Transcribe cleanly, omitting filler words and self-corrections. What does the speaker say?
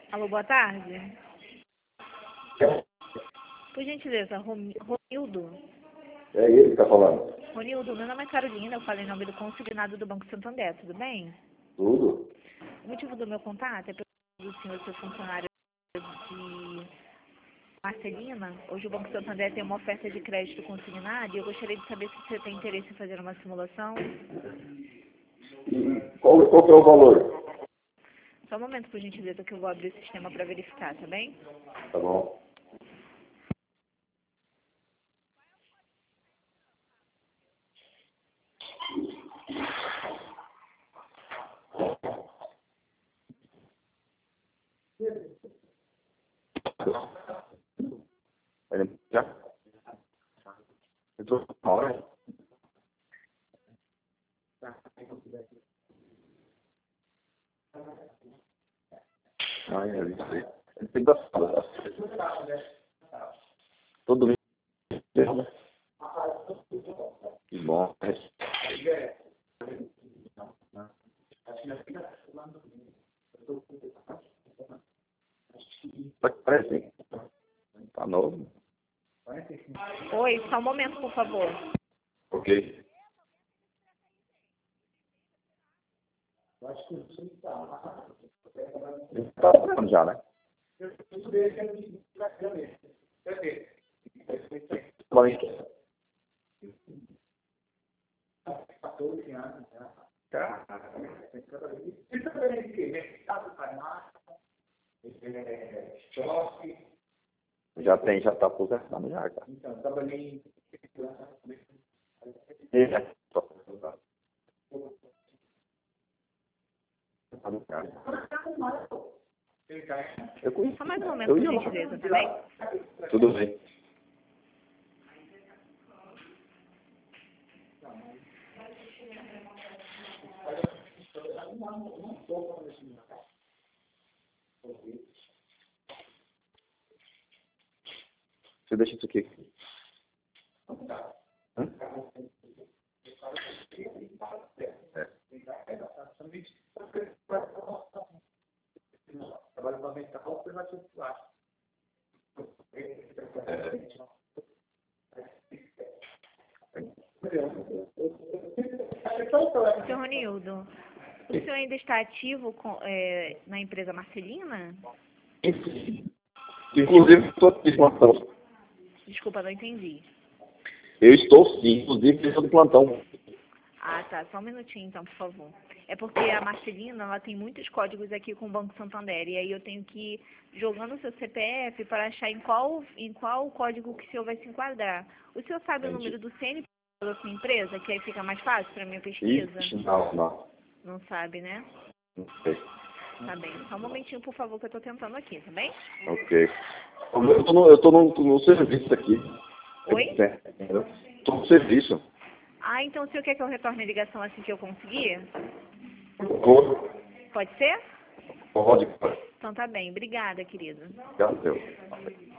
Alô, boa tarde. Por gentileza, Ronildo. É ele que está falando. Ronildo, meu nome é Carolina, eu falo em nome do consignado do Banco Santander, tudo bem? Tudo? O motivo do meu contato é pelo senhor ser funcionário de Marcelina. Hoje o Banco Santander tem uma oferta de crédito consignado e eu gostaria de saber se você tem interesse em fazer uma simulação. E qual que é o valor? Só um momento, por gentileza, que eu vou abrir o sistema para verificar, tá bem? Tá bom. Já? Entrou na hora? Ah, é isso aí. Ele tem que dar sala. Todo domingo. Que bom. Parece. Tá novo. Oi, só um momento, por favor. Ok. Tá falando já, né? Já tem, já tá aposentado já, cara. Então, trabalhei em eu conheço. Só mais um momento, por gentileza, tá bem? Tudo bem. Você deixa isso aqui. Hã? É. Senhor Ronildo, o senhor ainda está ativo na empresa Marcelina? Inclusive, estou de plantão. Desculpa, não entendi. Eu estou sim, inclusive, estou de plantão. Ah, tá. Só um minutinho, então, por favor. É porque a Marcelina, ela tem muitos códigos aqui com o Banco Santander. E aí eu tenho que ir jogando o seu CPF para achar em qual código que o senhor vai se enquadrar. O senhor sabe o número do CNPJ da sua empresa, que aí fica mais fácil para minha pesquisa? Ixi, não. Não sabe, né? Não sei. Tá bem. Só um momentinho, por favor, que eu tô tentando aqui, tá bem? Ok. Eu tô no serviço aqui. Oi? Estou no serviço. Ah, então o senhor quer que eu retorne a ligação assim que eu conseguir? Pode? Pode ser? Pode. Então tá bem. Obrigada, querida. Graças a Deus.